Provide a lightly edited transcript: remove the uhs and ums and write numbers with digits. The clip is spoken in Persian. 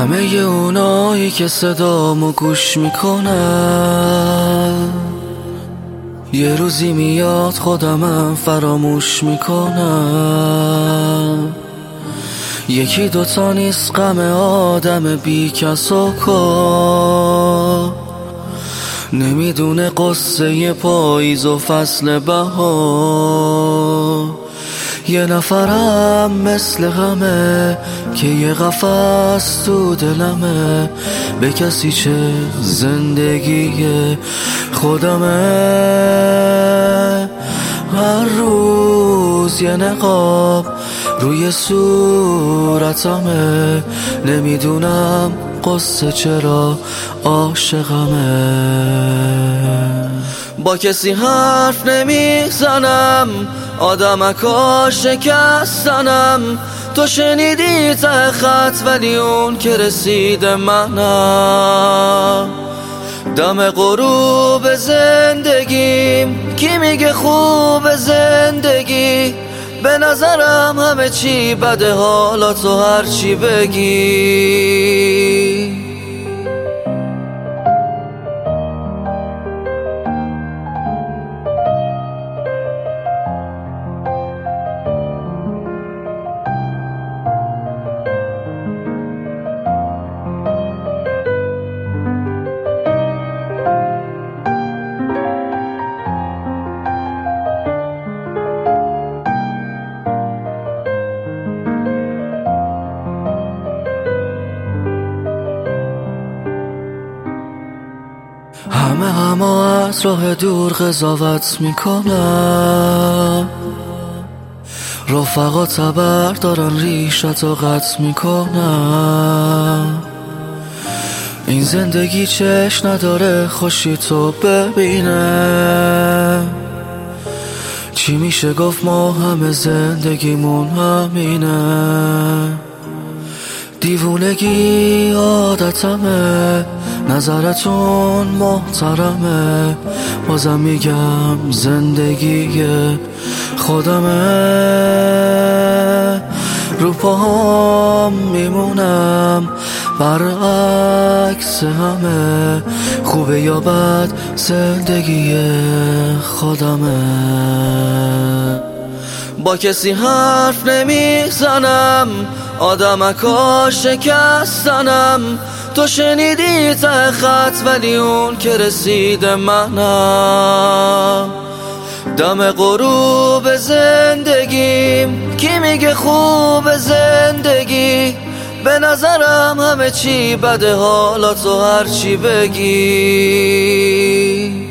همه اونایی که صدامو گوش میکنن یه روزی میاد خودمم فراموش میکنم. یکی دوتا نیست غم آدم بی کس و کار، نمیدونه قصه پاییز و فصل بهار. یه نفرم مثل غمه که یه قفس تو دلمه، به کسی چه زندگی خودمه. هر روز یه نقاب روی صورتمه، نمیدونم قصه چرا عاشقمه. با کسی حرف نمیزنم، آدمکا شکستنم. تو شنیدی ته خط ولی اون که رسید منم. دم غروب زندگیم کی میگه خوب زندگی؟ به نظرم همه چی بده، حالا تو هر چی بگی. همه از راه دور قضاوت میکنم، رفقا تبر دارن ریشتو قطع میکنم. این زندگی چشم نداره خوشی تو ببینه، چی میشه گفت ما همه زندگیمون همینه. دیوونگی عادتمه، نظرتون محترمه، بازم میگم زندگی خودمه. رو پاهم میمونم برعکس همه، خوبه یا بد زندگی خودمه. با کسی حرف نمیزنم، آدمکا شکستنم. تو شنیدی ته خط ولی اون که رسید منم. دم غروب زندگیم کی میگه خوب زندگی؟ به نظرم همه چی بده، حالا تو هر چی بگی.